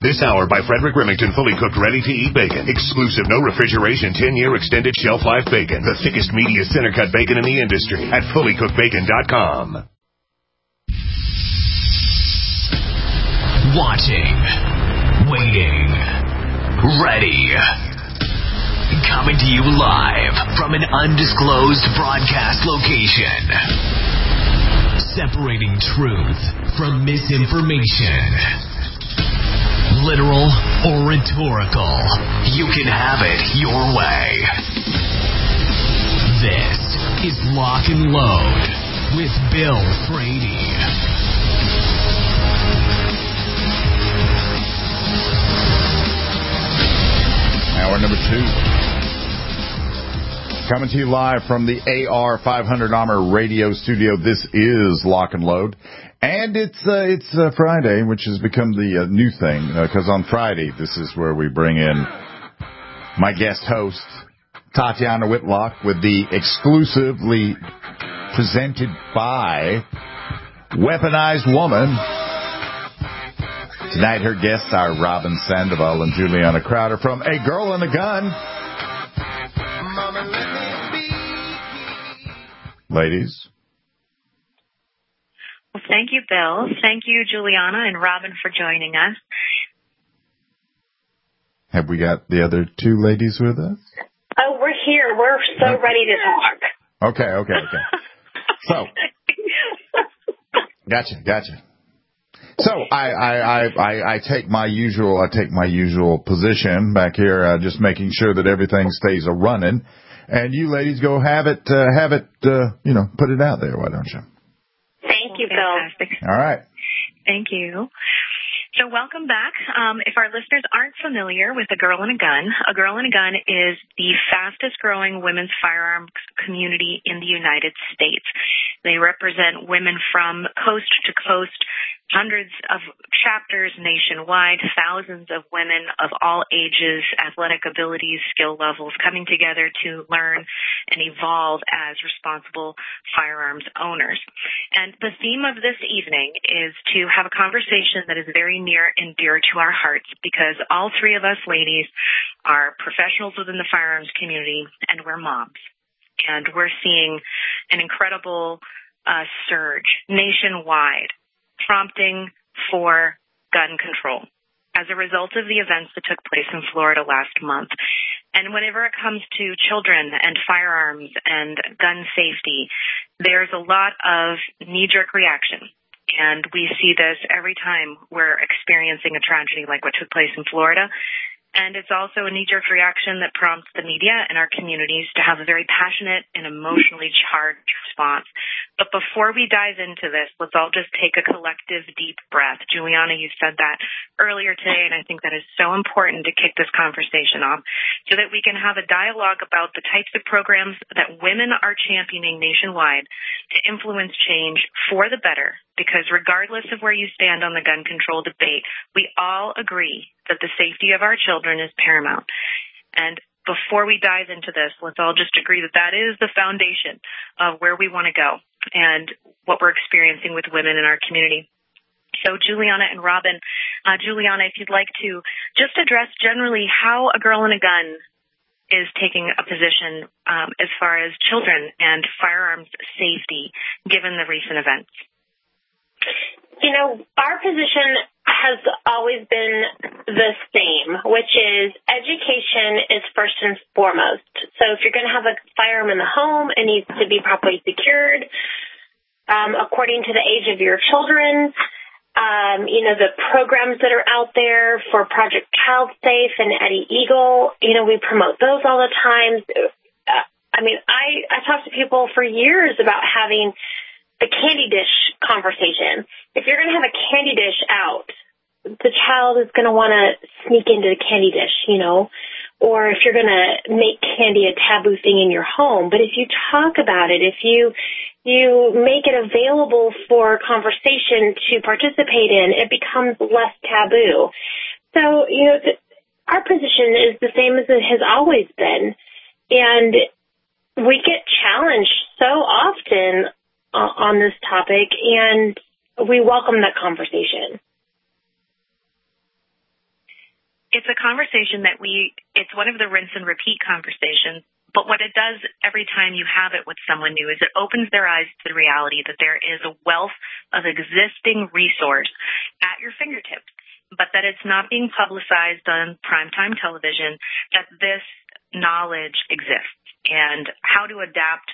This hour by Frederick Remington, fully cooked, ready-to-eat bacon. Exclusive, no refrigeration, 10-year extended shelf life bacon. The thickest, meatiest center-cut bacon in the industry at fullycookedbacon.com. Watching, waiting, ready. Coming to you live from an undisclosed broadcast location. Separating truth from misinformation. Literal or rhetorical, you can have it your way. This is Lock and Load with Bill Frady. Hour number 2. Coming to you live from the AR500 Armor Radio Studio. This is Lock and Load. And it's Friday, which has become the new thing, because on Friday, this is where we bring in my guest host, Tatiana Whitlock, with the exclusively presented by Weaponized Woman. Tonight, her guests are Robin Sandoval and Juliana Crowder from A Girl and a Gun. Ladies. Well, thank you, Bill. Thank you, Juliana and Robin, for joining us. Have we got the other two ladies with us? Oh, we're here. We're so ready to talk. Okay. So, gotcha. So I take my usual position back here, just making sure that everything stays a running, and you ladies go have it, put it out there. Why don't you? Thank you, Bill. All right. Thank you. So welcome back. If our listeners aren't familiar with A Girl and a Gun is the fastest growing women's firearms community in the United States. They represent women from coast to coast, hundreds of chapters nationwide, thousands of women of all ages, athletic abilities, skill levels coming together to learn and evolve as responsible firearms owners. And the theme of this evening is to have a conversation that is very near and dear to our hearts, because all three of us ladies are professionals within the firearms community, and we're moms. And we're seeing an incredible surge nationwide, prompting for gun control as a result of the events that took place in Florida last month. And whenever it comes to children and firearms and gun safety, there's a lot of knee-jerk reaction. And we see this every time we're experiencing a tragedy like what took place in Florida. And it's also a knee-jerk reaction that prompts the media and our communities to have a very passionate and emotionally charged response. But before we dive into this, let's all just take a collective deep breath. Juliana, you said that earlier today, and I think that is so important to kick this conversation off so that we can have a dialogue about the types of programs that women are championing nationwide to influence change for the better. Because regardless of where you stand on the gun control debate, we all agree that the safety of our children is paramount. And before we dive into this, let's all just agree that that is the foundation of where we want to go and what we're experiencing with women in our community. So Juliana and Robin, Juliana, if you'd like to just address generally how A Girl and a Gun is taking a position as far as children and firearms safety, given the recent events. You know, our position has always been the same, which is education is first and foremost. So if you're going to have a firearm in the home, it needs to be properly secured according to the age of your children. The programs that are out there for Project Child Safe and Eddie Eagle, we promote those all the time. I talk to people for years about having the candy dish conversation. If you're going to have a candy dish out, the child is going to want to sneak into the candy dish, or if you're going to make candy a taboo thing in your home. But if you talk about it, if you make it available for conversation to participate in, it becomes less taboo. So, our position is the same as it has always been. And we get challenged so often on this topic, and we welcome that conversation. it's a conversation that it's one of the rinse and repeat conversations. But what it does every time you have it with someone new is it opens their eyes to the reality that there is a wealth of existing resource at your fingertips, but that it's not being publicized on primetime television, that this knowledge exists, and how to adapt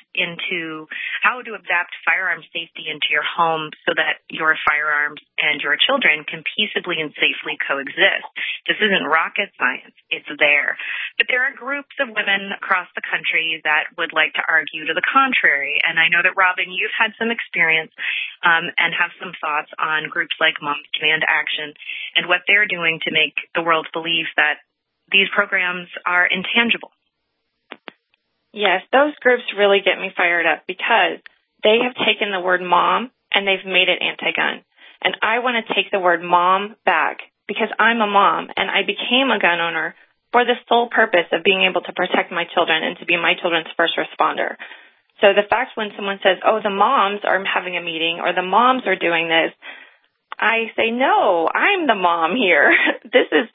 firearm safety into your home so that your firearms and your children can peaceably and safely coexist. This isn't rocket science. It's there. But there are groups of women across the country that would like to argue to the contrary. And I know that, Robin, you've had some experience and have some thoughts on groups like Moms Demand Action and what they're doing to make the world believe that these programs are intangible. Yes, those groups really get me fired up because they have taken the word mom and they've made it anti-gun. And I want to take the word mom back because I'm a mom and I became a gun owner for the sole purpose of being able to protect my children and to be my children's first responder. So the fact when someone says, oh, the moms are having a meeting or the moms are doing this, I say, no, I'm the mom here. This is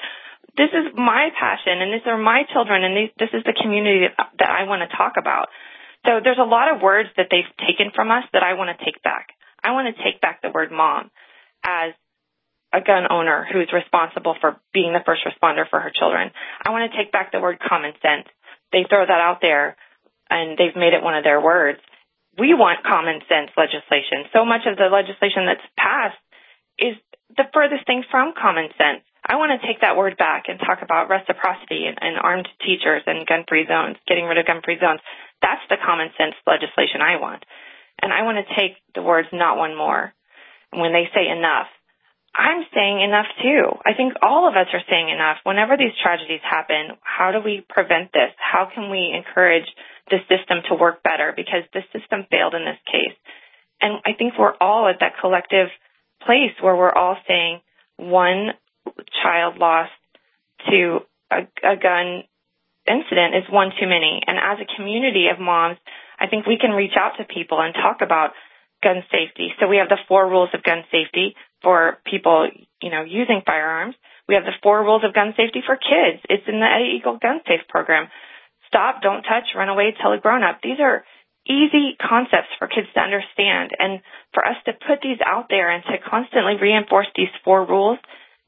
my passion, and these are my children, and this is the community that I want to talk about. So there's a lot of words that they've taken from us that I want to take back. I want to take back the word mom as a gun owner who's responsible for being the first responder for her children. I want to take back the word common sense. They throw that out there, and they've made it one of their words. We want common sense legislation. So much of the legislation that's passed is the furthest thing from common sense. I want to take that word back and talk about reciprocity and armed teachers and gun-free zones, getting rid of gun-free zones. That's the common sense legislation I want. And I want to take the words not one more. And when they say enough, I'm saying enough too. I think all of us are saying enough. Whenever these tragedies happen, how do we prevent this? How can we encourage the system to work better? Because the system failed in this case. And I think we're all at that collective place where we're all saying one child lost to a gun incident is one too many. And as a community of moms, I think we can reach out to people and talk about gun safety. So we have the 4 rules of gun safety for people, using firearms. We have the 4 rules of gun safety for kids. It's in the Eagle Gun Safe program. Stop, don't touch, run away, tell a grown-up. These are easy concepts for kids to understand. And for us to put these out there and to constantly reinforce these 4 rules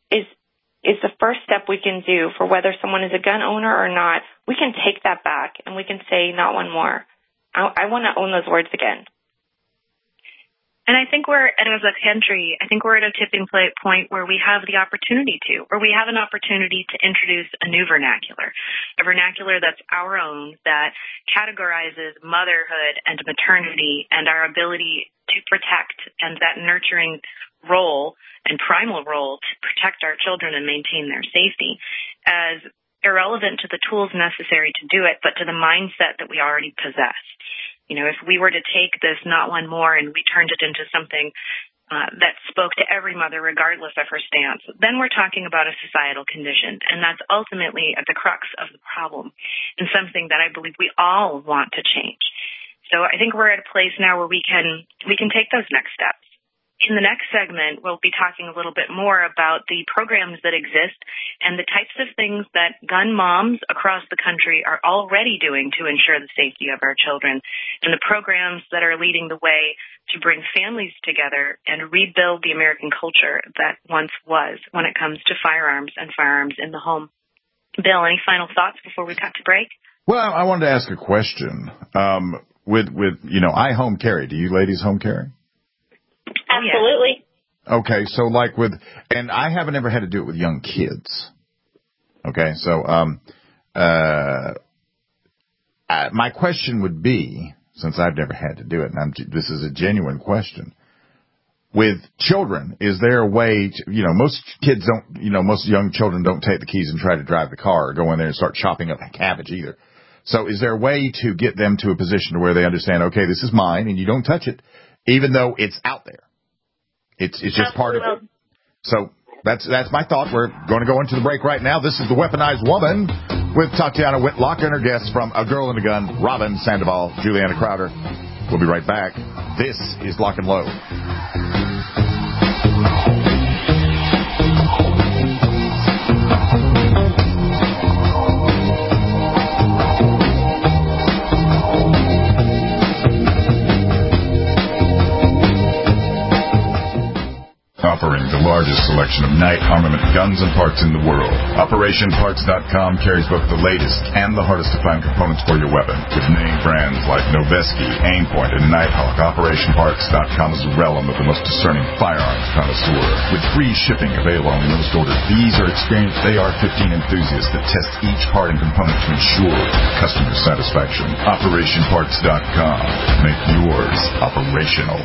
is the first step we can do for whether someone is a gun owner or not. We can take that back and we can say not one more. I want to own those words again. And I think as a country, I think we're at a tipping point where we have the opportunity we have an opportunity to introduce a new vernacular, a vernacular that's our own, that categorizes motherhood and maternity and our ability to protect and that nurturing role and primal role to protect our children and maintain their safety as irrelevant to the tools necessary to do it, but to the mindset that we already possess. If we were to take this not one more and we turned it into something that spoke to every mother regardless of her stance, then we're talking about a societal condition. And that's ultimately at the crux of the problem and something that I believe we all want to change. So I think we're at a place now where we can take those next steps. In the next segment, we'll be talking a little bit more about the programs that exist and the types of things that gun moms across the country are already doing to ensure the safety of our children, and the programs that are leading the way to bring families together and rebuild the American culture that once was when it comes to firearms and firearms in the home. Bill, any final thoughts before we cut to break? Well, I wanted to ask a question. I home carry. Do you ladies home carry? Absolutely. Okay, so and I haven't ever had to do it with young kids. Okay, so my question would be, since I've never had to do it, and this is a genuine question, with children, is there a way to, most kids don't, most young children don't take the keys and try to drive the car or go in there and start chopping up cabbage either. So is there a way to get them to a position to where they understand, okay, this is mine and you don't touch it, even though it's out there? It's just part of it. So that's my thought. We're going to go into the break right now. This is The Weaponized Woman with Tatiana Whitlock and her guests from A Girl and a Gun, Robin Sandoval, Juliana Crowder. We'll be right back. This is Lock and Load. selection of Knight armament guns and parts in the world. OperationParts.com carries both the latest and the hardest-to-find components for your weapon. With name brands like Noveske, Aimpoint, and Nighthawk, OperationParts.com is the realm of the most discerning firearms connoisseur. With free shipping available on most orders, these are experienced AR-15 enthusiasts that test each part and component to ensure customer satisfaction. OperationParts.com. Make yours operational.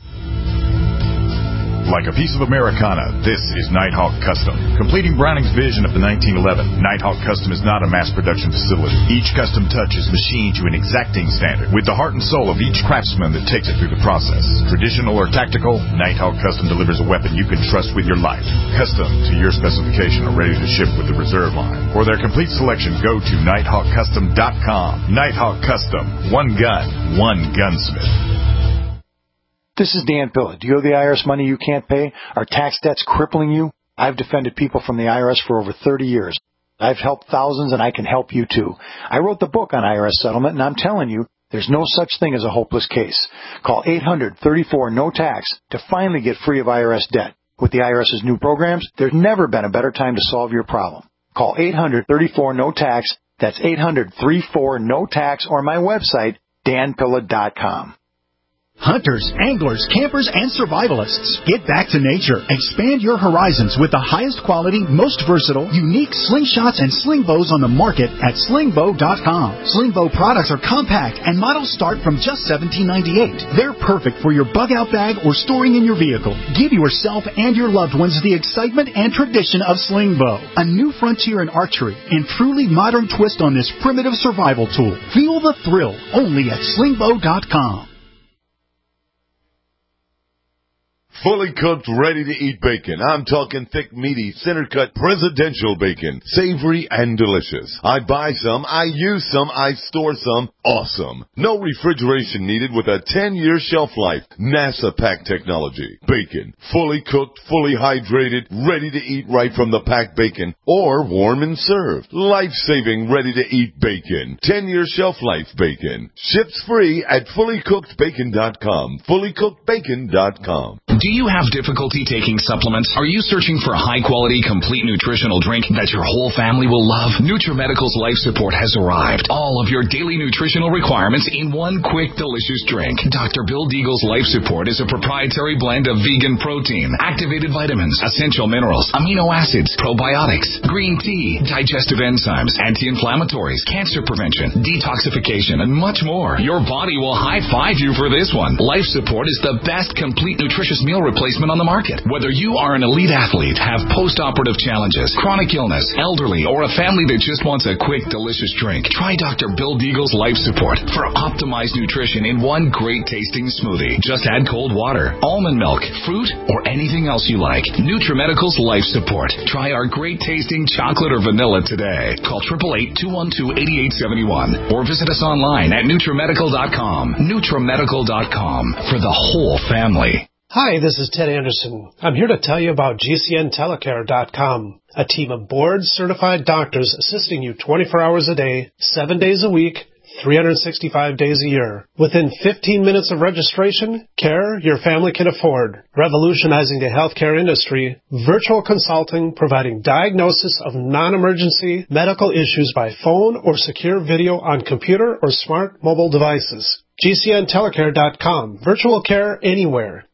Like a piece of Americana, this is Nighthawk Custom. Completing Browning's vision of the 1911, Nighthawk Custom is not a mass production facility. Each custom touch is machined to an exacting standard, with the heart and soul of each craftsman that takes it through the process. Traditional or tactical, Nighthawk Custom delivers a weapon you can trust with your life. Custom to your specification or ready to ship with the reserve line. For their complete selection, go to NighthawkCustom.com. Nighthawk Custom. One gun, one gunsmith. This is Dan Pilla. Do you owe the IRS money you can't pay? Are tax debts crippling you? I've defended people from the IRS for over 30 years. I've helped thousands, and I can help you too. I wrote the book on IRS settlement, and I'm telling you, there's no such thing as a hopeless case. Call 800-34-NO-TAX to finally get free of IRS debt. With the IRS's new programs, there's never been a better time to solve your problem. Call 800-34-NO-TAX. That's 800-34-NO-TAX, or my website, danpilla.com. Hunters, anglers, campers, and survivalists. Get back to nature. Expand your horizons with the highest quality, most versatile, unique slingshots and sling bows on the market at slingbow.com. Slingbow products are compact and models start from just $17.98. They're perfect for your bug-out bag or storing in your vehicle. Give yourself and your loved ones the excitement and tradition of Slingbow, a new frontier in archery and truly modern twist on this primitive survival tool. Feel the thrill only at slingbow.com. Fully cooked, ready-to-eat bacon. I'm talking thick, meaty, center-cut, presidential bacon. Savory and delicious. I buy some, I use some, I store some. Awesome. No refrigeration needed with a 10-year shelf life. NASA pack technology. Bacon. Fully cooked, fully hydrated, ready to eat right from the packed bacon. Or warm and served. Life-saving, ready-to-eat bacon. 10-year shelf life bacon. Ships free at fullycookedbacon.com. Fullycookedbacon.com. Do you have difficulty taking supplements? Are you searching for a high-quality, complete nutritional drink that your whole family will love? NutriMedical's Life Support has arrived. All of your daily nutritional requirements in one quick, delicious drink. Dr. Bill Deagle's Life Support is a proprietary blend of vegan protein, activated vitamins, essential minerals, amino acids, probiotics, green tea, digestive enzymes, anti-inflammatories, cancer prevention, detoxification, and much more. Your body will high-five you for this one. Life Support is the best complete nutritious meal replacement on the market. Whether you are an elite athlete, have post-operative challenges, chronic illness, elderly, or a family that just wants a quick, delicious drink, try Dr. Bill Deagle's Life Support for optimized nutrition in one great-tasting smoothie. Just add cold water, almond milk, fruit, or anything else you like. NutriMedical's Life Support. Try our great-tasting chocolate or vanilla today. Call 888-212-8871 or visit us online at NutriMedical.com. NutriMedical.com for the whole family. Hi, this is Ted Anderson. I'm here to tell you about GCNtelecare.com, a team of board-certified doctors assisting you 24 hours a day, 7 days a week, 365 days a year. Within 15 minutes of registration, care your family can afford. Revolutionizing the healthcare industry, virtual consulting providing diagnosis of non-emergency medical issues by phone or secure video on computer or smart mobile devices. GCNtelecare.com. Virtual care anywhere.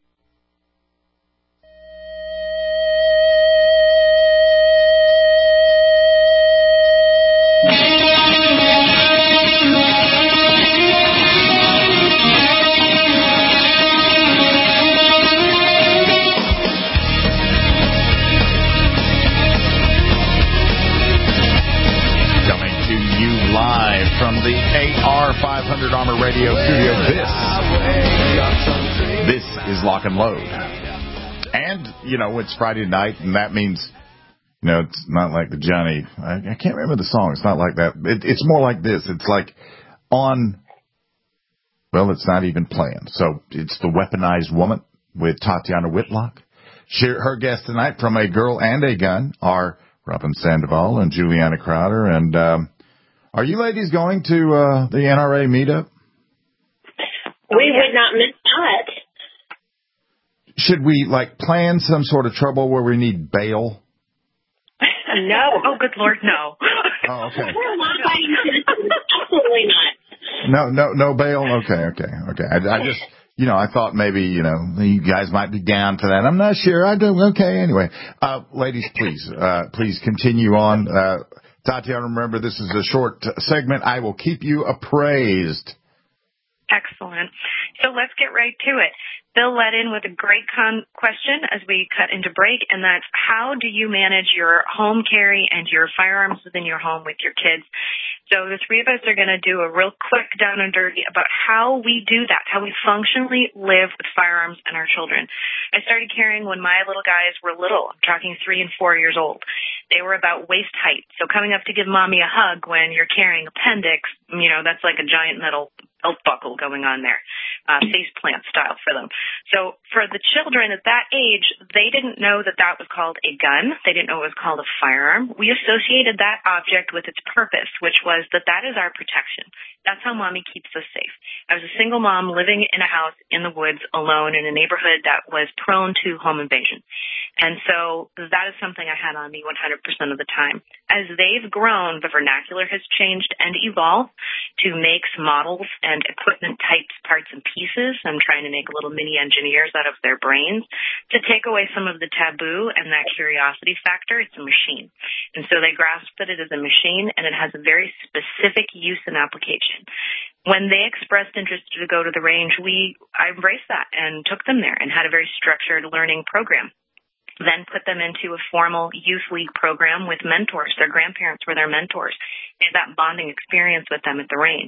From the AR 500 Armor Radio Studio, this is Lock and Load. And, you know, it's Friday night, and that means, you know, it's not like the Johnny, I can't remember the song, it's not like that. It's more like this. It's like on, well, it's not even playing. So it's The Weaponized Woman with Tatiana Whitlock. Her guests tonight from A Girl and a Gun are Robin Sandoval and Juliana Crowder, and are you ladies going to the NRA meetup? We would not miss that. should we plan some sort of trouble where we need bail? No. Oh, good Lord, no. Oh, okay. We're law-abiding citizens. Absolutely not. No bail. Okay. I just, I thought maybe, you guys might be down for that. I'm not sure. I don't. Okay. Anyway, ladies, please continue on. Tatiana, remember this is a short segment. I will keep you appraised. Excellent. So let's get right to it. Bill led in with a great question as we cut into break, and that's how do you manage your home carry and your firearms within your home with your kids? So the three of us are going to do a real quick down and dirty about how we do that, how we functionally live with firearms and our children. I started carrying when my little guys were little. I'm talking 3 and 4 years old. They were about waist height. So coming up to give mommy a hug when you're carrying appendix, that's like a giant metal belt buckle going on there, face plant style for them. So for the children at that age, they didn't know that was called a gun. They didn't know it was called a firearm. We associated that object with its purpose, which was that is our protection. That's how mommy keeps us safe. I was a single mom living in a house in the woods alone in a neighborhood that was prone to home invasion. And so that is something I had on me 100% of the time. As they've grown, the vernacular has changed and evolved to makes, models, and equipment types, parts, and pieces. I'm trying to make little mini engineers out of their brains to take away some of the taboo and that curiosity factor. It's a machine. And so they grasp that it is a machine and it has a very specific use and application. When they expressed interest to go to the range, I embraced that and took them there and had a very structured learning program. Then put them into a formal youth league program with mentors. Their grandparents were their mentors. They had that bonding experience with them at the range.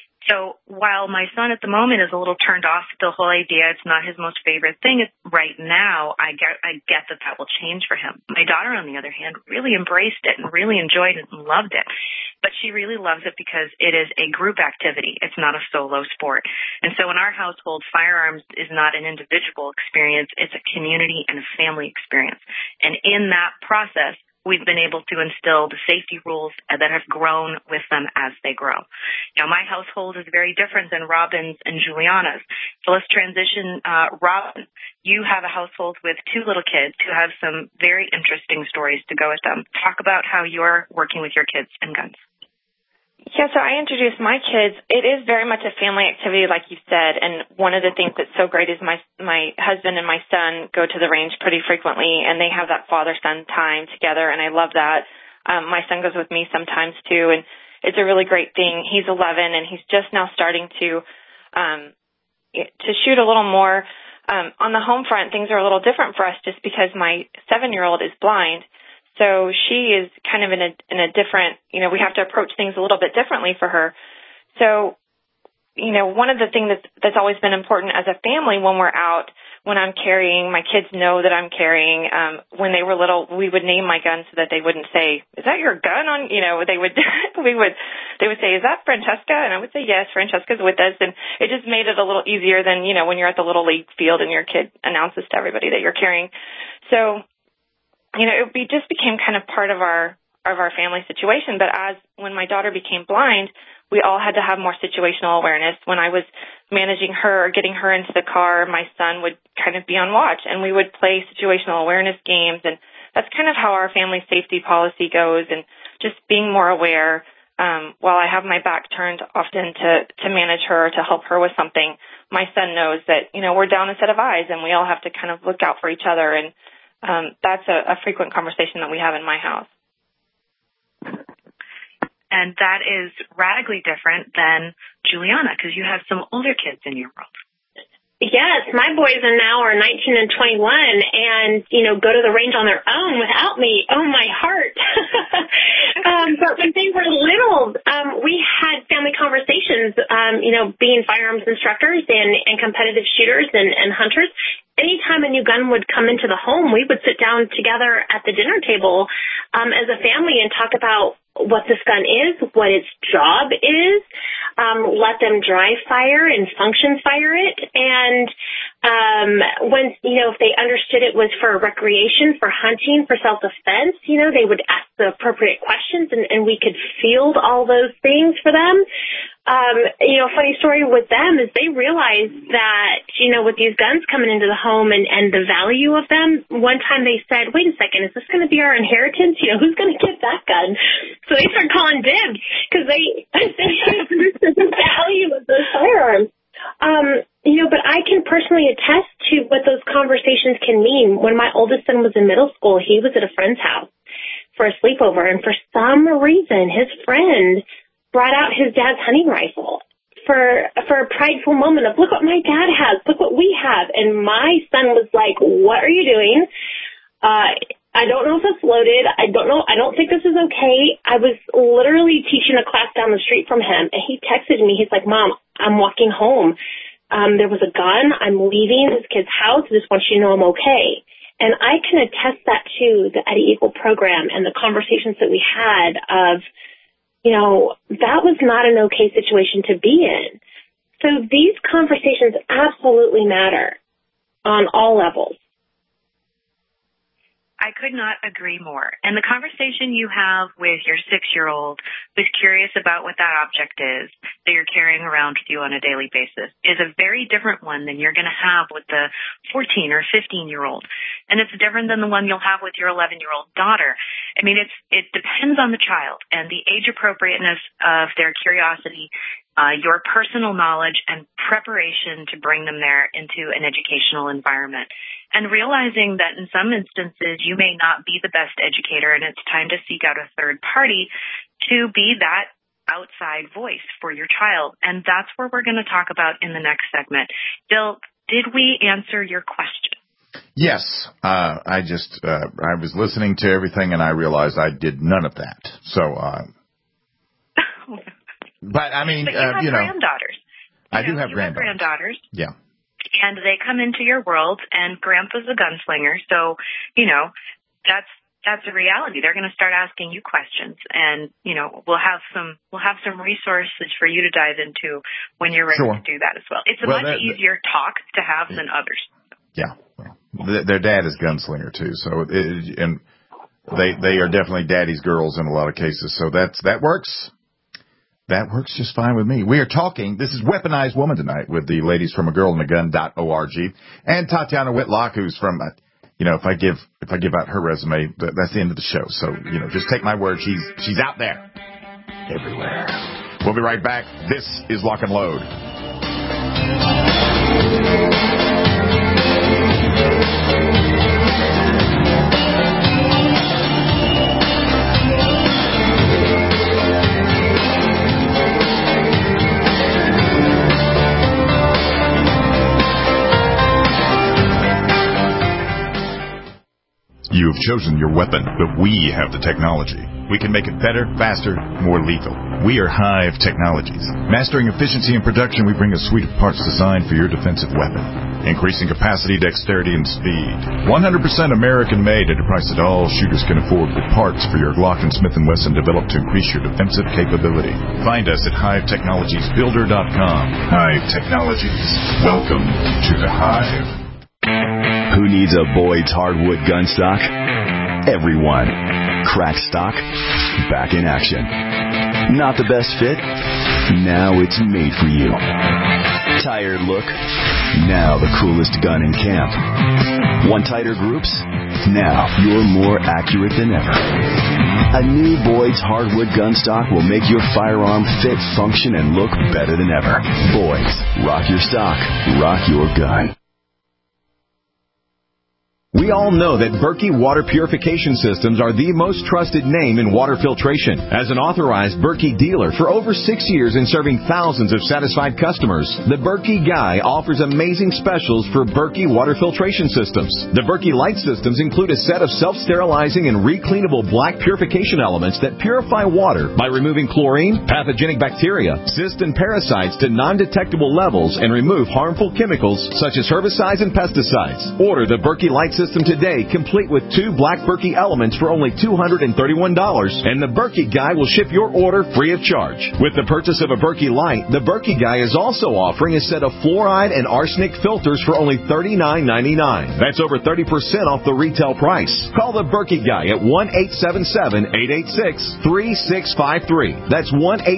So while my son at the moment is a little turned off at the whole idea, it's not his most favorite thing right now, I get that will change for him. My daughter, on the other hand, really embraced it and really enjoyed it and loved it. But she really loves it because it is a group activity. It's not a solo sport. And so in our household, firearms is not an individual experience. It's a community and a family experience. And in that process, we've been able to instill the safety rules that have grown with them as they grow. Now, my household is very different than Robin's and Juliana's. So let's transition. Robin, you have a household with 2 little kids who have some very interesting stories to go with them. Talk about how you're working with your kids and guns. Yeah, so I introduced my kids. It is very much a family activity, like you said, and one of the things that's so great is my husband and my son go to the range pretty frequently, and they have that father-son time together, and I love that. My son goes with me sometimes, too, and it's a really great thing. He's 11, and he's just now starting to shoot a little more. On the home front, things are a little different for us just because my 7-year-old is blind. So she is kind of in a different, we have to approach things a little bit differently for her. So, one of the things that's always been important as a family when we're out, when I'm carrying, my kids know that I'm carrying. When they were little, we would name my gun so that they wouldn't say, "Is that your gun?" They would say, "Is that Francesca?" And I would say, "Yes, Francesca's with us." And it just made it a little easier than, when you're at the little league field and your kid announces to everybody that you're carrying. So, it just became kind of part of our family situation. But when my daughter became blind, we all had to have more situational awareness. When I was managing her or getting her into the car, my son would kind of be on watch, and we would play situational awareness games. And that's kind of how our family safety policy goes, and just being more aware. While I have my back turned often to manage her, to help her with something, my son knows that, we're down a set of eyes, and we all have to kind of look out for each other. And that's a frequent conversation that we have in my house. And that is radically different than Juliana, because you have some older kids in your world. Yes, my boys are 19 and 21 and, go to the range on their own without me. Oh, my heart. But when they were little, we had family conversations, being firearms instructors and competitive shooters and hunters. Anytime a new gun would come into the home, we would sit down together at the dinner table as a family and talk about what this gun is, what its job is, let them dry fire and function fire it. And when, if they understood it was for recreation, for hunting, for self-defense, they would ask the appropriate questions and we could field all those things for them. Funny story with them is they realized that, with these guns coming into the home and the value of them, one time they said, wait a second, is this going to be our inheritance? Who's going to get that gun? So they started calling dibs because they understood the value of those firearms. But I can personally attest to what those conversations can mean. When my oldest son was in middle school, he was at a friend's house for a sleepover, and for some reason, his friend brought out his dad's hunting rifle for a prideful moment of, look what my dad has, look what we have. And my son was like, what are you doing? I don't know if it's loaded. I don't think this is okay. I was literally teaching a class down the street from him, and he texted me. He's like, Mom, I'm walking home. There was a gun. I'm leaving this kid's house. I just want you to know I'm okay. And I can attest that to the Eddie Eagle program and the conversations that we had of, that was not an okay situation to be in. So these conversations absolutely matter on all levels. I could not agree more. And the conversation you have with your 6-year-old who's curious about what that object is that you're carrying around with you on a daily basis is a very different one than you're going to have with the 14 or 15-year-old. And it's different than the one you'll have with your 11-year-old daughter. I mean, it depends on the child and the age appropriateness of their curiosity, your personal knowledge and preparation to bring them there into an educational environment. And realizing that in some instances you may not be the best educator and it's time to seek out a third party to be that outside voice for your child. And that's where we're going to talk about in the next segment. Bill, did we answer your question? Yes. I was listening to everything and I realized I did none of that. So, but I mean, but you have granddaughters. I do have granddaughters. Yeah. And they come into your world, and Grandpa's a gunslinger, so, that's a reality. They're going to start asking you questions, and, we'll have some resources for you to dive into when you're ready to do that as well. It's a much easier talk to have than others. Yeah. Well, their dad is gunslinger, too, so, and they are definitely daddy's girls in a lot of cases, so that works. That works just fine with me. We are talking, this is Weaponized Woman tonight with the ladies from agirlandagun.org and Tatiana Whitlock, who's from, if I give out her resume, that's the end of the show. So, just take my word. She's out there everywhere. We'll be right back. This is Lock and Load. You have chosen your weapon, but we have the technology. We can make it better, faster, more lethal. We are Hive Technologies. Mastering efficiency and production, we bring a suite of parts designed for your defensive weapon. Increasing capacity, dexterity, and speed. 100% American-made at a price that all shooters can afford with parts for your Glock and Smith & Wesson developed to increase your defensive capability. Find us at HiveTechnologiesBuilder.com. Hive Technologies. Welcome to the Hive. Who needs a Boyd's hardwood gun stock? Everyone. Crack stock, back in action. Not the best fit? Now it's made for you. Tired look? Now the coolest gun in camp. Want tighter groups? Now you're more accurate than ever. A new Boyd's hardwood gun stock will make your firearm fit, function, and look better than ever. Boyd's. Rock your stock. Rock your gun. We all know that Berkey Water Purification Systems are the most trusted name in water filtration. As an authorized Berkey dealer for over 6 years and serving thousands of satisfied customers, the Berkey Guy offers amazing specials for Berkey Water Filtration Systems. The Berkey Light Systems include a set of self-sterilizing and recleanable black purification elements that purify water by removing chlorine, pathogenic bacteria, cysts, and parasites to non-detectable levels and remove harmful chemicals such as herbicides and pesticides. Order the Berkey Light Systems system today, complete with 2 Black Berkey elements for only $231, and the Berkey Guy will ship your order free of charge. With the purchase of a Berkey Light, the Berkey Guy is also offering a set of fluoride and arsenic filters for only $39.99. That's over 30% off the retail price. Call the Berkey Guy at 1-877-886-3653. That's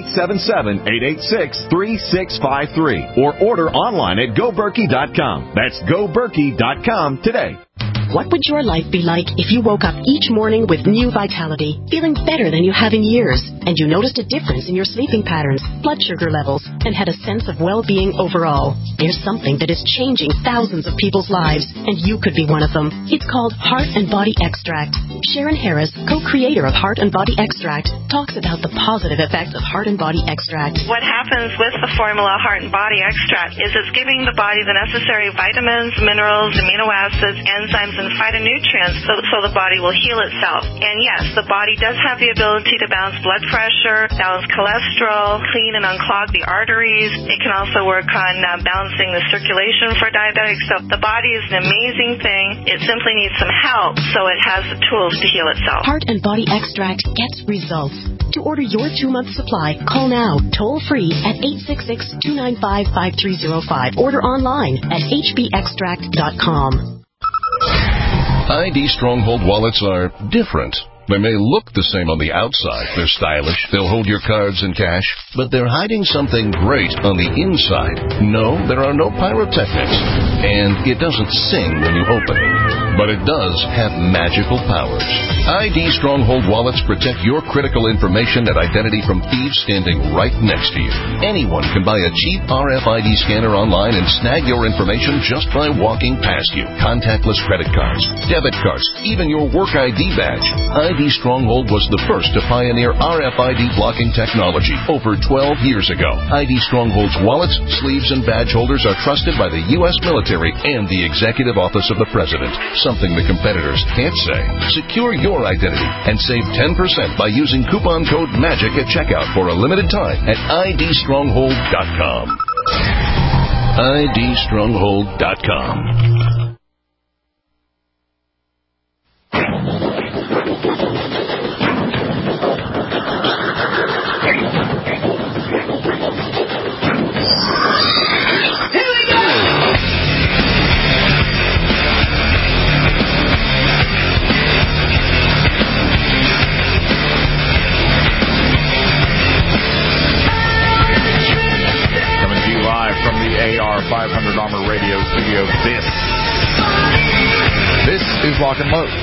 1-877-886-3653. Or order online at GoBerkey.com. That's GoBerkey.com today. What would your life be like if you woke up each morning with new vitality, feeling better than you have in years, and you noticed a difference in your sleeping patterns, blood sugar levels, and had a sense of well-being overall? There's something that is changing thousands of people's lives, and you could be one of them. It's called Heart and Body Extract. Sharon Harris, co-creator of Heart and Body Extract, talks about the positive effects of Heart and Body Extract. What happens with the formula Heart and Body Extract is it's giving the body the necessary vitamins, minerals, amino acids, enzymes, and phytonutrients so the body will heal itself. And yes, the body does have the ability to balance blood pressure, balance cholesterol, clean and unclog the arteries. It can also work on balancing the circulation for diabetics. So the body is an amazing thing. It simply needs some help so it has the tools to heal itself. Heart and Body Extract gets results. To order your 2-month supply, call now, toll free at 866-295-5305. Order online at hbextract.com. ID Stronghold wallets are different. They may look the same on the outside. They're stylish. They'll hold your cards and cash. But they're hiding something great on the inside. No, there are no pyrotechnics. And it doesn't sing when you open it. But it does have magical powers. ID Stronghold wallets protect your critical information and identity from thieves standing right next to you. Anyone can buy a cheap RFID scanner online and snag your information just by walking past you. Contactless credit cards, debit cards, even your work ID badge. ID Stronghold was the first to pioneer RFID blocking technology over 12 years ago. ID Stronghold's wallets, sleeves, and badge holders are trusted by the U.S. military and the Executive Office of the President, something the competitors can't say. Secure your identity and save 10% by using coupon code MAGIC at checkout for a limited time at idstronghold.com. idstronghold.com. From the AR 500 Armor Radio Studio, this is Lock and Load.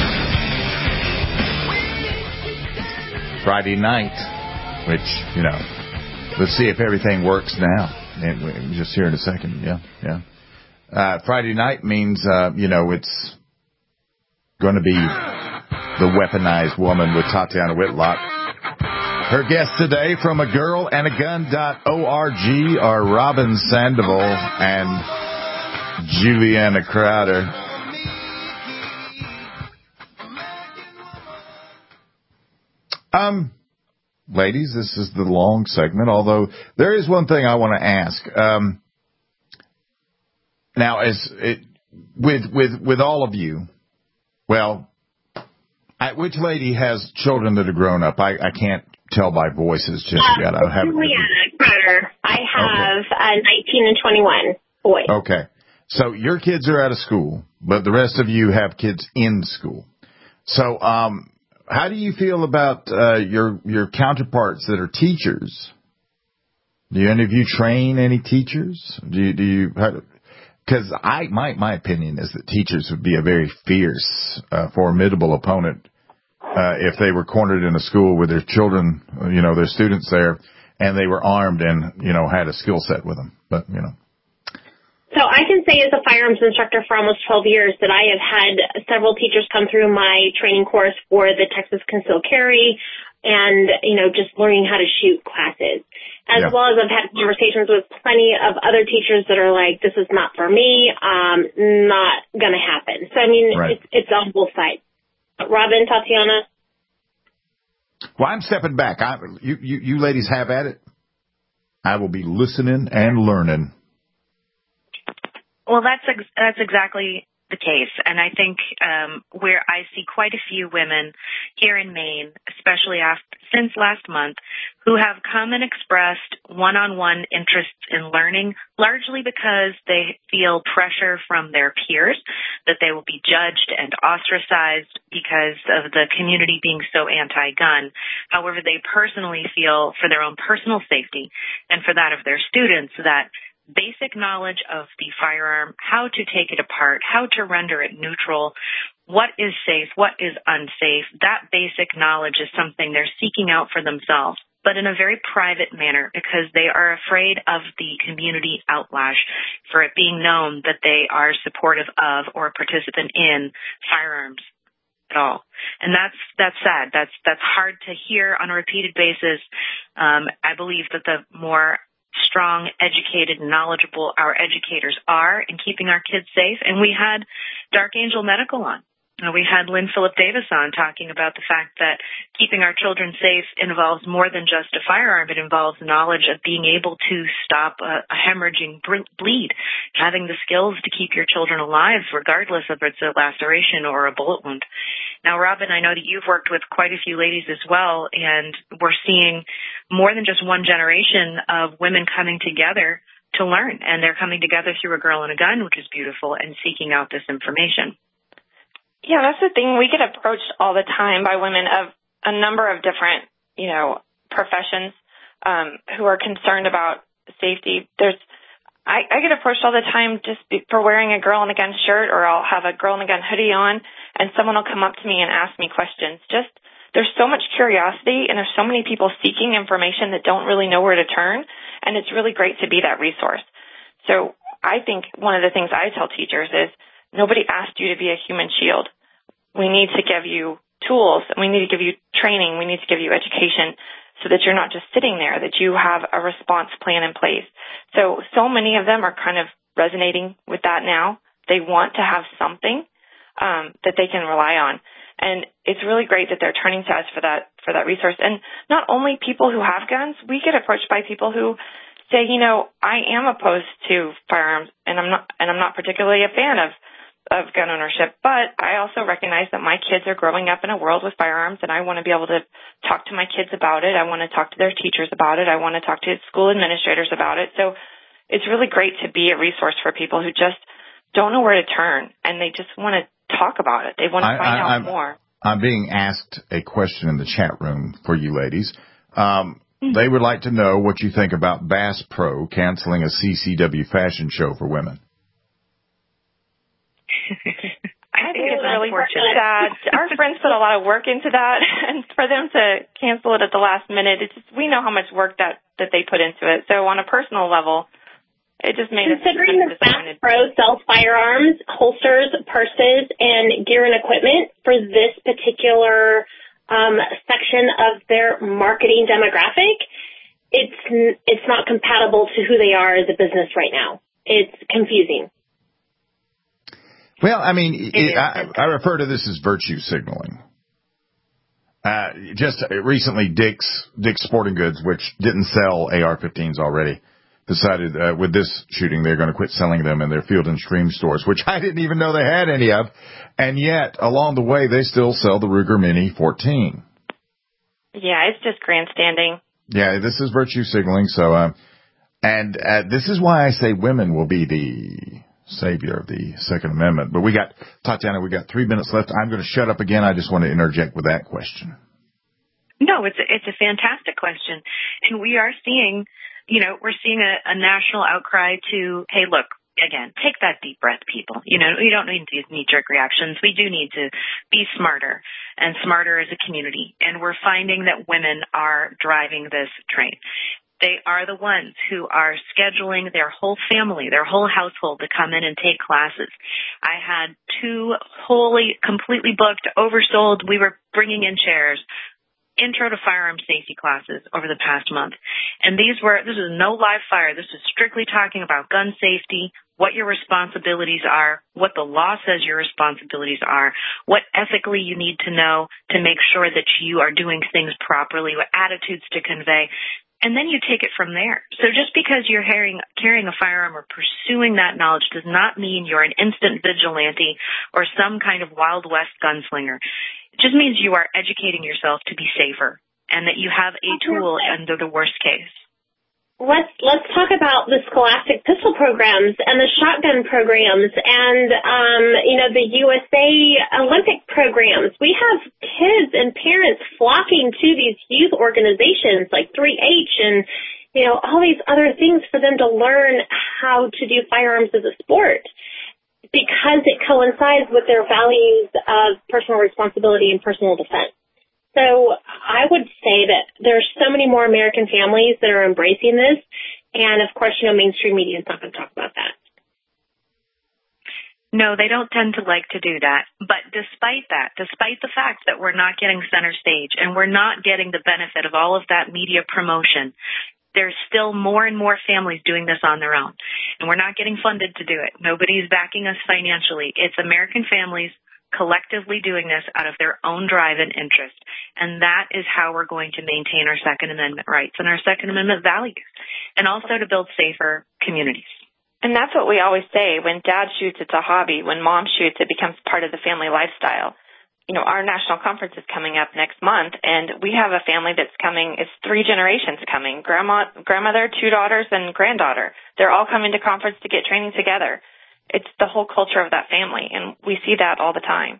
Friday night, which, let's see if everything works now. And just here in a second, yeah. Friday night means, it's going to be the weaponized woman with Tatiana Whitlock. Her guests today from agirlandagun.org are Robin Sandoval and Juliana Crowder. Ladies, this is the long segment, although there is one thing I want to ask. Now, with all of you, which lady has children that are grown up? I can't tell by voices just yet. I have Juliana Crowder. I have 19 and 21 boys. Okay. So your kids are out of school, but the rest of you have kids in school. So how do you feel about your counterparts that are teachers? Do any of you train any teachers? Do you? Because my opinion is that teachers would be a very fierce, formidable opponent if they were cornered in a school with their children, their students there, and they were armed and, had a skill set with them. But, So I can say as a firearms instructor for almost 12 years that I have had several teachers come through my training course for the Texas Concealed Carry and, just learning how to shoot classes. As well as I've had conversations with plenty of other teachers that are like, this is not for me, not going to happen. So, it's on both sides. Robin, Tatiana? Well, I'm stepping back. You ladies have at it. I will be listening and learning. Well, that's exactly the case. And I think where I see quite a few women here in Maine, especially since last month, who have come and expressed one-on-one interests in learning, largely because they feel pressure from their peers that they will be judged and ostracized because of the community being so anti-gun. However, they personally feel, for their own personal safety and for that of their students, that basic knowledge of the firearm, how to take it apart, how to render it neutral, what is safe, what is unsafe, that basic knowledge is something they're seeking out for themselves, but in a very private manner because they are afraid of the community outlash for it being known that they are supportive of or a participant in firearms at all. And that's sad. That's hard to hear on a repeated basis. I believe that the more strong, educated, knowledgeable our educators are in keeping our kids safe. And we had Dark Angel Medical on. We had Lynn Phillip Davis on talking about the fact that keeping our children safe involves more than just a firearm. It involves knowledge of being able to stop a hemorrhaging bleed, having the skills to keep your children alive, regardless of it's a laceration or a bullet wound. Now, Robin, I know that you've worked with quite a few ladies as well, and we're seeing more than just one generation of women coming together to learn, and they're coming together through A Girl and a Gun, which is beautiful, and seeking out this information. Yeah, that's the thing. We get approached all the time by women of a number of different, professions who are concerned about safety. I get approached all the time just for wearing a Girl and a Gun shirt, or I'll have a Girl and a Gun hoodie on, and someone will come up to me and ask me questions. There's so much curiosity, and there's so many people seeking information that don't really know where to turn, and it's really great to be that resource. So I think one of the things I tell teachers is, nobody asked you to be a human shield. We need to give you tools, and we need to give you training, we need to give you education so that you're not just sitting there, that you have a response plan in place. So many of them are kind of resonating with that now. They want to have something that they can rely on. And it's really great that they're turning to us for that resource. And not only people who have guns, we get approached by people who say, I am opposed to firearms, and I'm not particularly a fan of gun ownership, but I also recognize that my kids are growing up in a world with firearms, and I want to be able to talk to my kids about it. I want to talk to their teachers about it. I want to talk to school administrators about it. So it's really great to be a resource for people who just don't know where to turn, and they just want to talk about it. They want to find out more. I'm being asked a question in the chat room for you ladies. They would like to know what you think about Bass Pro canceling a CCW fashion show for women. I think it's really sad. Our friends put a lot of work into that, and for them to cancel it at the last minute, we know how much work that they put into it. So on a personal level, it just made us considering the Bass Pro sells firearms, holsters, purses, and gear and equipment for this particular section of their marketing demographic, it's not compatible to who they are as a business right now. It's confusing. Well, I mean, I refer to this as virtue signaling. Just recently, Dick's Sporting Goods, which didn't sell AR-15s already, decided with this shooting they're going to quit selling them in their Field and Stream stores, which I didn't even know they had any of. And yet, along the way, they still sell the Ruger Mini 14. Yeah, it's just grandstanding. Yeah, this is virtue signaling. So, this is why I say women will be the savior of the Second Amendment. But Tatiana, we got 3 minutes left. I'm going to shut up again. I just want to interject with that question. No, it's a fantastic question. And we are seeing, we're seeing a national outcry to, hey, look, again, take that deep breath, people. We don't need these knee-jerk reactions. We do need to be smarter and smarter as a community. And we're finding that women are driving this train. They are the ones who are scheduling their whole family, their whole household to come in and take classes. I had 2 completely booked, oversold. We were bringing in chairs. Intro to firearm safety classes over the past month. And this is no live fire. This is strictly talking about gun safety, what your responsibilities are, what the law says your responsibilities are, what ethically you need to know to make sure that you are doing things properly, what attitudes to convey. and then you take it from there. So just because you're carrying a firearm or pursuing that knowledge does not mean you're an instant vigilante or some kind of Wild West gunslinger. It just means you are educating yourself to be safer and that you have a tool under the worst case. Let's talk about the scholastic pistol programs and the shotgun programs and, the USA Olympic programs. We have kids and parents flocking to these youth organizations like 3H and, all these other things for them to learn how to do firearms as a sport because it coincides with their values of personal responsibility and personal defense. So I would say that there's so many more American families that are embracing this. And, of course, mainstream media is not going to talk about that. No, they don't tend to like to do that. But despite the fact that we're not getting center stage and we're not getting the benefit of all of that media promotion, there's still more and more families doing this on their own. And we're not getting funded to do it. Nobody's backing us financially. It's American families collectively doing this out of their own drive and interest. And that is how we're going to maintain our Second Amendment rights and our Second Amendment values, and also to build safer communities. And that's what we always say. When dad shoots, it's a hobby. When mom shoots, it becomes part of the family lifestyle. Our national conference is coming up next month, and we have a family that's coming. It's 3 generations coming. Grandmother, 2 daughters, and granddaughter. They're all coming to conference to get training together. It's the whole culture of that family, and we see that all the time.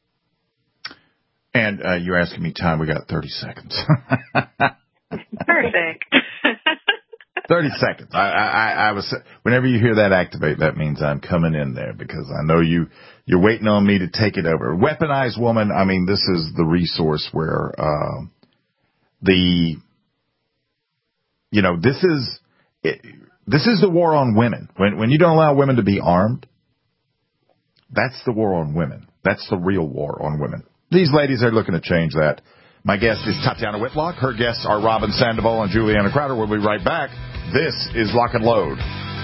And you're asking me time. We got 30 seconds. Perfect. 30 seconds. I was. Whenever you hear that activate, that means I'm coming in there because I know you're waiting on me to take it over. Weaponized Woman. I mean, this is the resource where this is the war on women. When you don't allow women to be armed, that's the war on women. That's the real war on women. These ladies are looking to change that. My guest is Tatiana Whitlock. Her guests are Robin Sandoval and Juliana Crowder. We'll be right back. This is Lock and Load.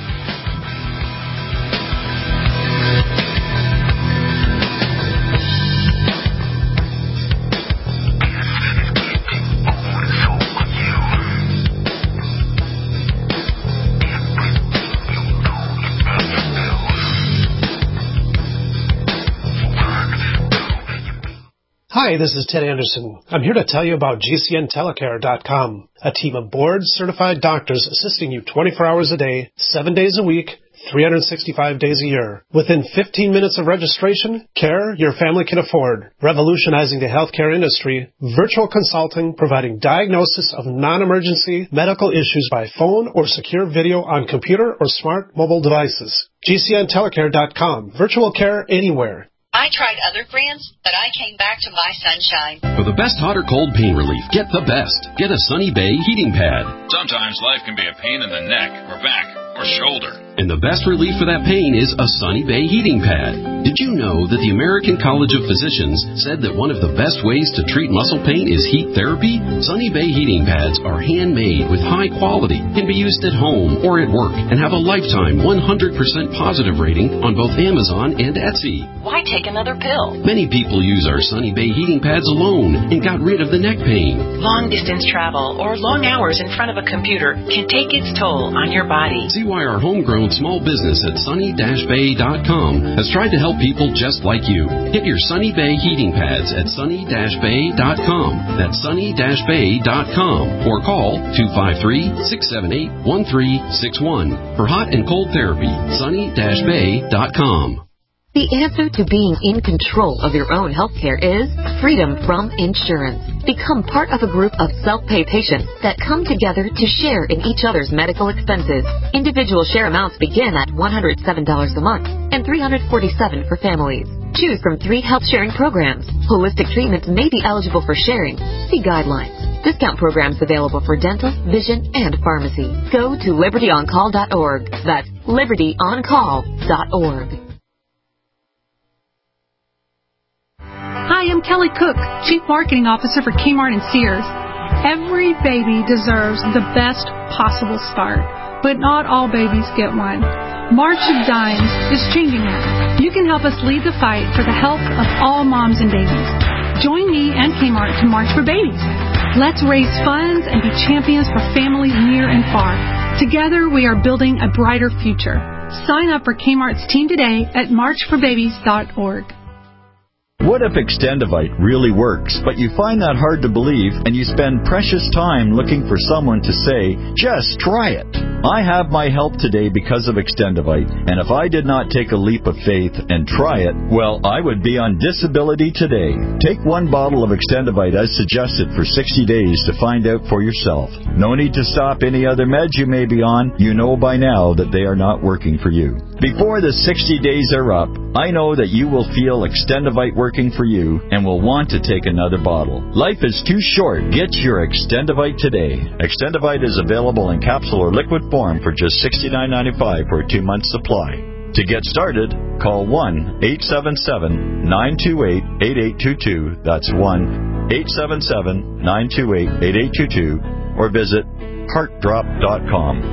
Hi, this is Ted Anderson. I'm here to tell you about GCNTelecare.com, a team of board-certified doctors assisting you 24 hours a day, 7 days a week, 365 days a year. Within 15 minutes of registration, care your family can afford. Revolutionizing the healthcare industry, virtual consulting providing diagnosis of non-emergency medical issues by phone or secure video on computer or smart mobile devices. GCNTelecare.com, virtual care anywhere. I tried other brands, but I came back to my Sunshine. For the best hot or cold pain relief, get the best. Get a Sunny Bay heating pad. Sometimes life can be a pain in the neck or back or shoulder. And the best relief for that pain is a Sunny Bay heating pad. Did you know that the American College of Physicians said that one of the best ways to treat muscle pain is heat therapy? Sunny Bay heating pads are handmade with high quality, can be used at home or at work, and have a lifetime 100% positive rating on both Amazon and Etsy. Why take another pill? Many people use our Sunny Bay heating pads alone and got rid of the neck pain. Long distance travel or long hours in front of a computer can take its toll on your body. See why our homegrown small business at sunny-bay.com has tried to help people just like you. Get your Sunny Bay heating pads at sunny-bay.com. That's sunny-bay.com or call 253-678-1361 for hot and cold therapy. sunny-bay.com. The answer to being in control of your own healthcare is freedom from insurance. Become part of a group of self-pay patients that come together to share in each other's medical expenses. Individual share amounts begin at $107 a month and $347 for families. Choose from 3 health-sharing programs. Holistic treatments may be eligible for sharing. See guidelines. Discount programs available for dental, vision, and pharmacy. Go to libertyoncall.org. That's libertyoncall.org. Hi, I'm Kelly Cook, Chief Marketing Officer for Kmart and Sears. Every baby deserves the best possible start, but not all babies get one. March of Dimes is changing that. You can help us lead the fight for the health of all moms and babies. Join me and Kmart to March for Babies. Let's raise funds and be champions for families near and far. Together, we are building a brighter future. Sign up for Kmart's team today at marchforbabies.org. What if Extendivite really works, but you find that hard to believe and you spend precious time looking for someone to say, just try it? I have my help today because of Extendivite, and if I did not take a leap of faith and try it, well, I would be on disability today. Take one bottle of Extendivite as suggested for 60 days to find out for yourself. No need to stop any other meds you may be on. You know by now that they are not working for you. Before the 60 days are up, I know that you will feel Extendivite working for you and will want to take another bottle. Life is too short. Get your Extendivite today. Extendivite is available in capsule or liquid form for just $69.95 for a 2-month supply. To get started, call 1-877-928-8822. That's 1-877-928-8822 or visit heartdrop.com.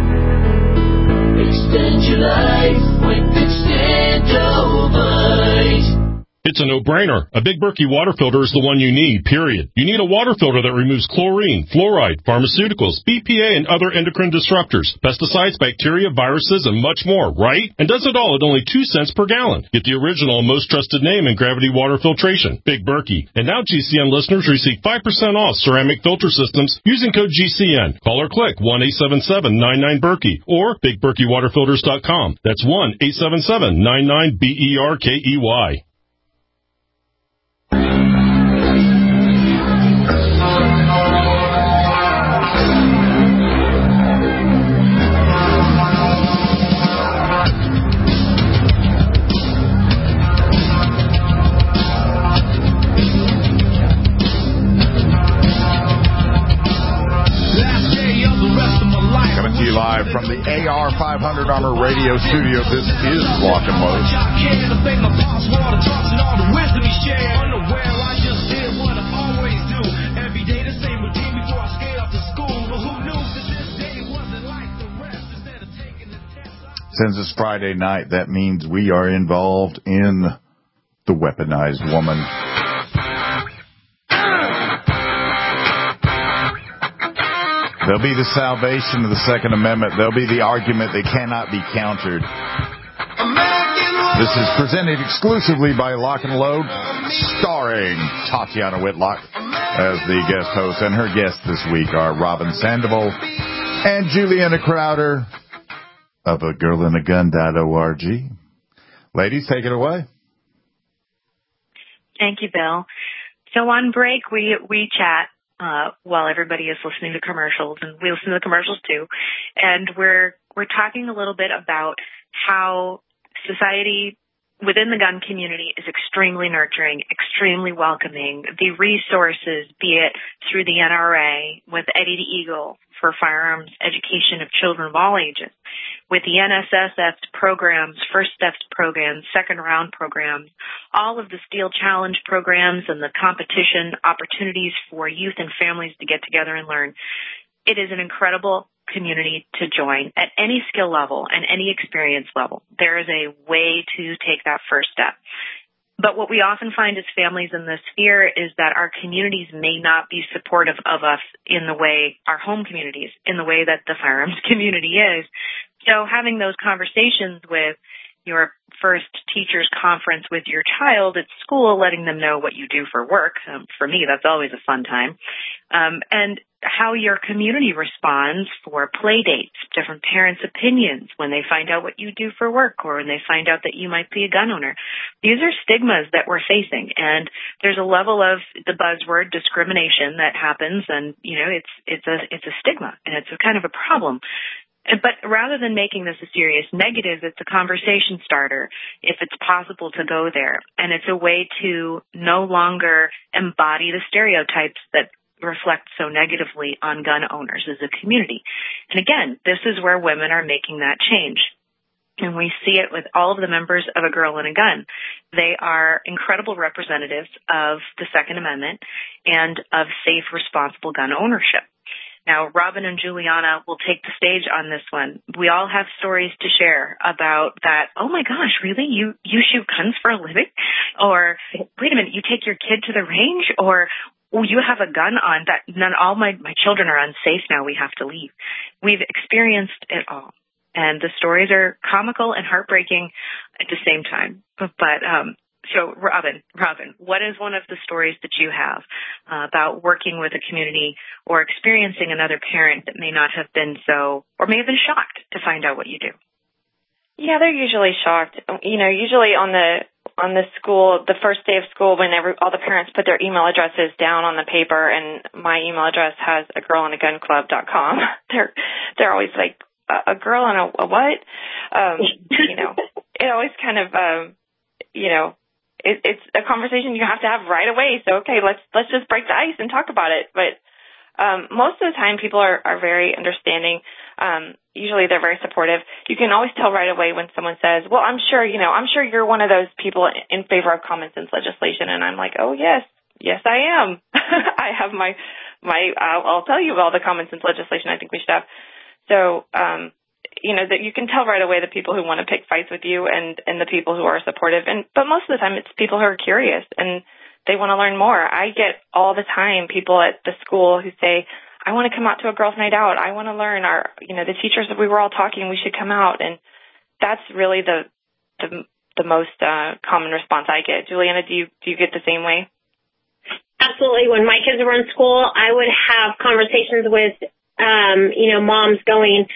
Extend your life with Extendivite. It's a no-brainer. A Big Berkey water filter is the one you need, period. You need a water filter that removes chlorine, fluoride, pharmaceuticals, BPA, and other endocrine disruptors, pesticides, bacteria, viruses, and much more, right? And does it all at only 2 cents per gallon. Get the original and most trusted name in gravity water filtration, Big Berkey. And now GCN listeners receive 5% off ceramic filter systems using code GCN. Call or click 1-877-99-BERKEY or BigBerkeyWaterFilters.com. That's 1-877-99-BERKEY. Live from the AR500 Armor Radio Studio, this is Lock and Load. Since it's Friday night, that means we are involved in the weaponized woman. There'll be the salvation of the Second Amendment. There'll be the argument that cannot be countered. This is presented exclusively by Lock and Load, starring Tatiana Whitlock as the guest host. And her guests this week are Robin Sandoval and Juliana Crowder of agirlandagun.org. Ladies, take it away. Thank you, Bill. So on break, we chat while everybody is listening to commercials, and we listen to the commercials too. And we're talking a little bit about how society within the gun community is extremely nurturing, extremely welcoming. The resources, be it through the NRA with Eddie the Eagle for firearms education of children of all ages, with the NSSF programs, First Steps programs, Second Round programs, all of the Steel Challenge programs and the competition opportunities for youth and families to get together and learn. It is an incredible community to join at any skill level and any experience level. There is a way to take that first step. But what we often find as families in this sphere is that our communities may not be supportive of us in the way, our home communities, in the way that the firearms community is. So having those conversations with your first teacher's conference with your child at school, letting them know what you do for work, for me, that's always a fun time, and how your community responds for play dates, different parents' opinions when they find out what you do for work or when they find out that you might be a gun owner. These are stigmas that we're facing, and there's a level of the buzzword discrimination that happens, and it's a stigma, and it's a kind of a problem. But rather than making this a serious negative, it's a conversation starter, if it's possible to go there. And it's a way to no longer embody the stereotypes that reflect so negatively on gun owners as a community. And again, this is where women are making that change. And we see it with all of the members of A Girl and a Gun. They are incredible representatives of the Second Amendment and of safe, responsible gun ownership. Now, Robin and Juliana will take the stage on this one. We all have stories to share about that. Oh my gosh, really? You shoot guns for a living? Or wait a minute, you take your kid to the range? Or you have a gun on, that all my children are unsafe now, we have to leave. We've experienced it all. And the stories are comical and heartbreaking at the same time. But so, Robin, what is one of the stories that you have about working with a community or experiencing another parent that may not have been so, or may have been shocked to find out what you do? Yeah, they're usually shocked. Usually on the school, the first day of school, when all the parents put their email addresses down on the paper, and my email address has agirlandagunclub.com. They're always like, a girl and a what? It always kind of, it's a conversation you have to have right away. So, okay, let's just break the ice and talk about it. But most of the time, people are very understanding. Usually they're very supportive. You can always tell right away when someone says, well, I'm sure you're one of those people in favor of common sense legislation. And I'm like, oh, yes, I am. I have I'll tell you all the common sense legislation I think we should have. So, that you can tell right away the people who want to pick fights with you and the people who are supportive. But most of the time it's people who are curious and they want to learn more. I get all the time people at the school who say, I want to come out to a girls' night out. I want to learn the teachers that we were all talking, we should come out. And that's really the most common response I get. Juliana, do you get the same way? Absolutely. When my kids were in school, I would have conversations with moms going,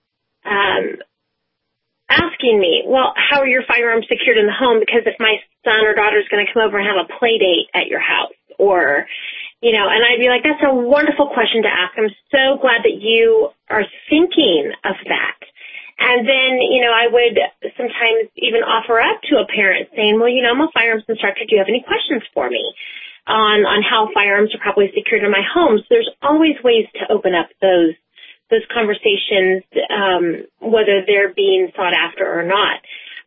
asking me, well, how are your firearms secured in the home? Because if my son or daughter is going to come over and have a play date at your house, or, and I'd be like, that's a wonderful question to ask. I'm so glad that you are thinking of that. And then, I would sometimes even offer up to a parent saying, well, I'm a firearms instructor. Do you have any questions for me on how firearms are properly secured in my home? So there's always ways to open up those conversations, whether they're being sought after or not.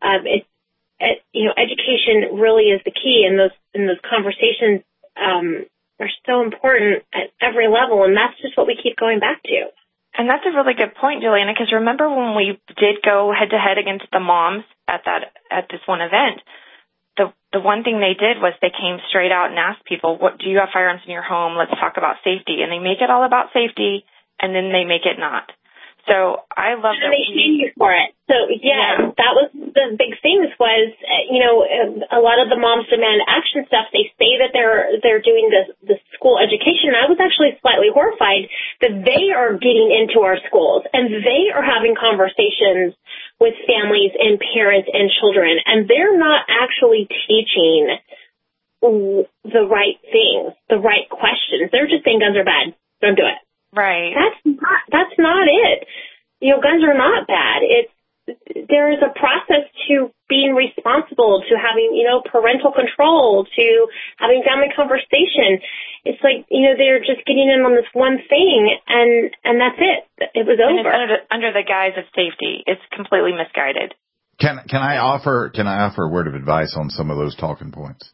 Education really is the key, and those conversations are so important at every level, and that's just what we keep going back to. And that's a really good point, Juliana, because remember when we did go head-to-head against the moms at this one event, the one thing they did was they came straight out and asked people, what do you have firearms in your home? Let's talk about safety. And they make it all about safety, and then they make it not. So I love that. And they shame you for it. So, that was the big things was, a lot of the moms demand action stuff. They say that they're doing the school education. And I was actually slightly horrified that they are getting into our schools and they are having conversations with families and parents and children. And they're not actually teaching the right things, the right questions. They're just saying guns are bad. Don't do it. Right. That's not it. Guns are not bad. There is a process to being responsible, to having, parental control, to having family conversation. It's like, they're just getting in on this one thing and that's it. It was over. And it's under the guise of safety. It's completely misguided. Can I offer a word of advice on some of those talking points?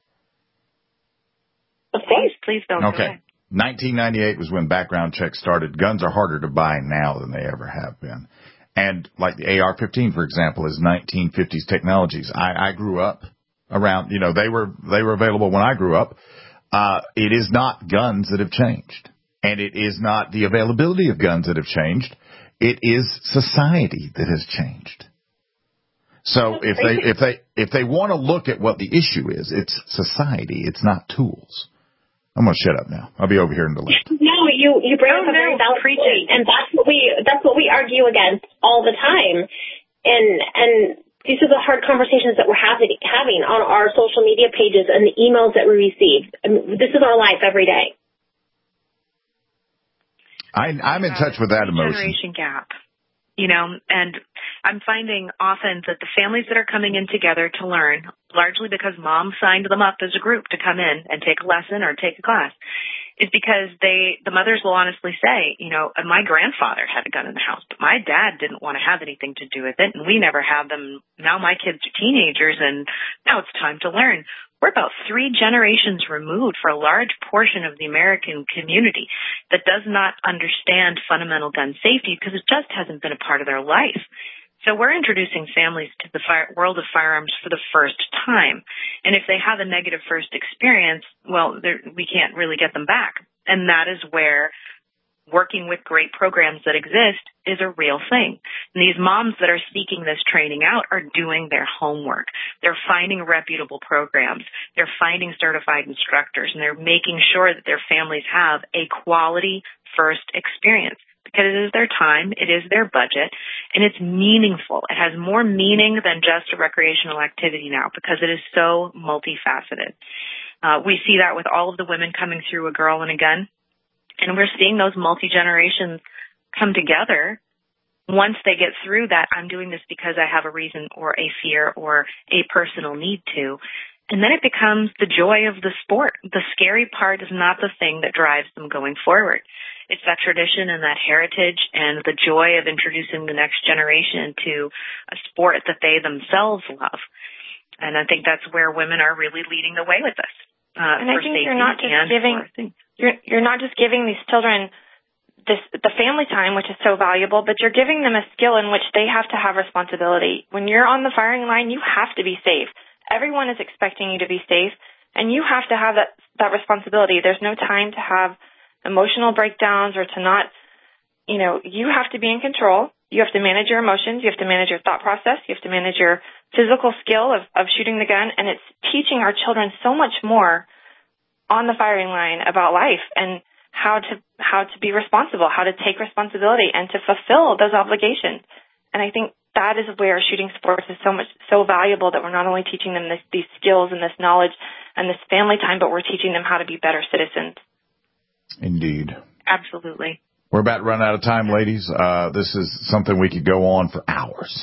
Of course. Please don't. Okay. 1998 was when background checks started. Guns are harder to buy now than they ever have been. And like the AR-15, for example, is 1950s technologies. I grew up around, they were available when I grew up. It is not guns that have changed. And it is not the availability of guns that have changed. It is society that has changed. So if they want to look at what the issue is, it's society. It's not tools. I'm going to shut up now. I'll be over here in the left. No, you bring up a very valid point, and that's what we argue against all the time. And these are the hard conversations that we're having on our social media pages and the emails that we receive. This is our life every day. I'm in touch with that emotion. Generation gap, and I'm finding often that the families that are coming in together to learn, largely because mom signed them up as a group to come in and take a lesson or take a class, is because the mothers will honestly say, my grandfather had a gun in the house, but my dad didn't want to have anything to do with it, and we never had them. Now my kids are teenagers, and now it's time to learn. We're about 3 generations removed for a large portion of the American community that does not understand fundamental gun safety because it just hasn't been a part of their life. So we're introducing families to the world of firearms for the first time. And if they have a negative first experience, well, we can't really get them back. And that is where working with great programs that exist is a real thing. And these moms that are seeking this training out are doing their homework. They're finding reputable programs. They're finding certified instructors, and they're making sure that their families have a quality first experience. Because it is their time, it is their budget, and it's meaningful. It has more meaning than just a recreational activity now because it is so multifaceted. We see that with all of the women coming through A Girl and a Gun, and we're seeing those multi-generations come together once they get through that, I'm doing this because I have a reason or a fear or a personal need to. And then it becomes the joy of the sport. The scary part is not the thing that drives them going forward. It's that tradition and that heritage and the joy of introducing the next generation to a sport that they themselves love. And I think that's where women are really leading the way with this. And I think you're not just giving these children the family time, which is so valuable, but you're giving them a skill in which they have to have responsibility. When you're on the firing line, you have to be safe. Everyone is expecting you to be safe, and you have to have that responsibility. There's no time to have emotional breakdowns or to not, you have to be in control. You have to manage your emotions. You have to manage your thought process. You have to manage your physical skill of shooting the gun. And it's teaching our children so much more on the firing line about life and how to be responsible, how to take responsibility and to fulfill those obligations. And I think that is where shooting sports is so valuable, that we're not only teaching them these skills and this knowledge and this family time, but we're teaching them how to be better citizens. Indeed. Absolutely. We're about to run out of time, ladies. This is something we could go on for hours.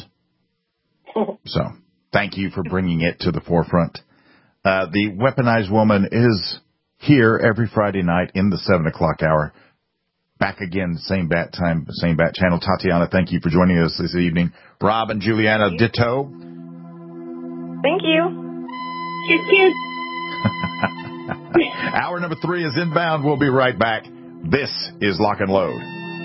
So thank you for bringing it to the forefront. The Weaponized Woman is here every Friday night in the 7 o'clock hour. Back again, same bat time, same bat channel. Tatiana, thank you for joining us this evening. Rob and Juliana, ditto. Thank you. Kiss. Hour number 3 is inbound. We'll be right back. This is Lock and Load.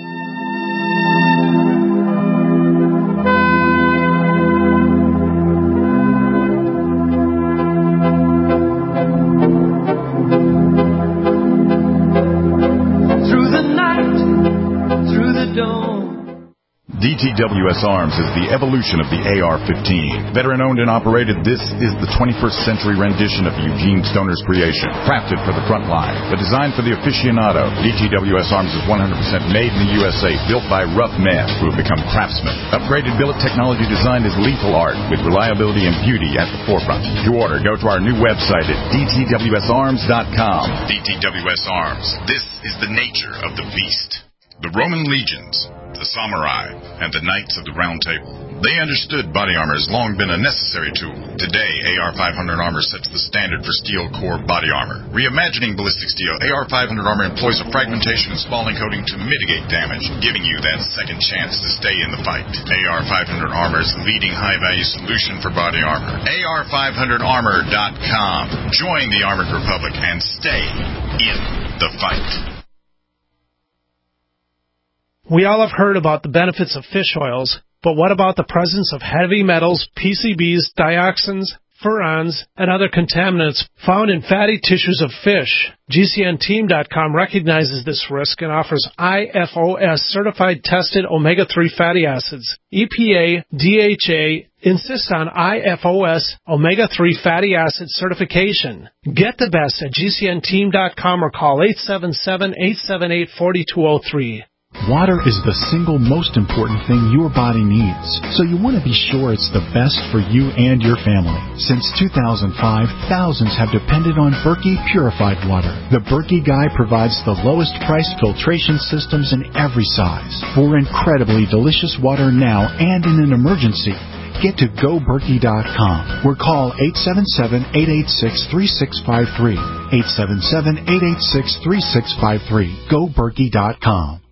DTWS Arms is the evolution of the AR-15. Veteran-owned and operated, this is the 21st century rendition of Eugene Stoner's creation. Crafted for the front line, but designed for the aficionado, DTWS Arms is 100% made in the USA, built by rough men who have become craftsmen. Upgraded billet technology design is lethal art, with reliability and beauty at the forefront. To order, go to our new website at dtwsarms.com. DTWS Arms. This is the nature of the beast. The Roman legions, the samurai, and the knights of the Round Table. They understood body armor has long been a necessary tool. Today, AR-500 armor sets the standard for steel core body armor. Reimagining ballistic steel, AR-500 armor employs a fragmentation and spalling coating to mitigate damage, giving you that second chance to stay in the fight. AR-500 armor is the leading high-value solution for body armor. AR500armor.com. Join the Armored Republic and stay in the fight. We all have heard about the benefits of fish oils, but what about the presence of heavy metals, PCBs, dioxins, furans, and other contaminants found in fatty tissues of fish? GCNteam.com recognizes this risk and offers IFOS certified tested omega-3 fatty acids. EPA, DHA insists on IFOS omega-3 fatty acid certification. Get the best at GCNteam.com or call 877-878-4203. Water is the single most important thing your body needs, so you want to be sure it's the best for you and your family. Since 2005, thousands have depended on Berkey purified water. The Berkey Guy provides the lowest price filtration systems in every size for incredibly delicious water now and in an emergency. Get to GoBerkey.com or call 877-886-3653. 877-886-3653. GoBerkey.com.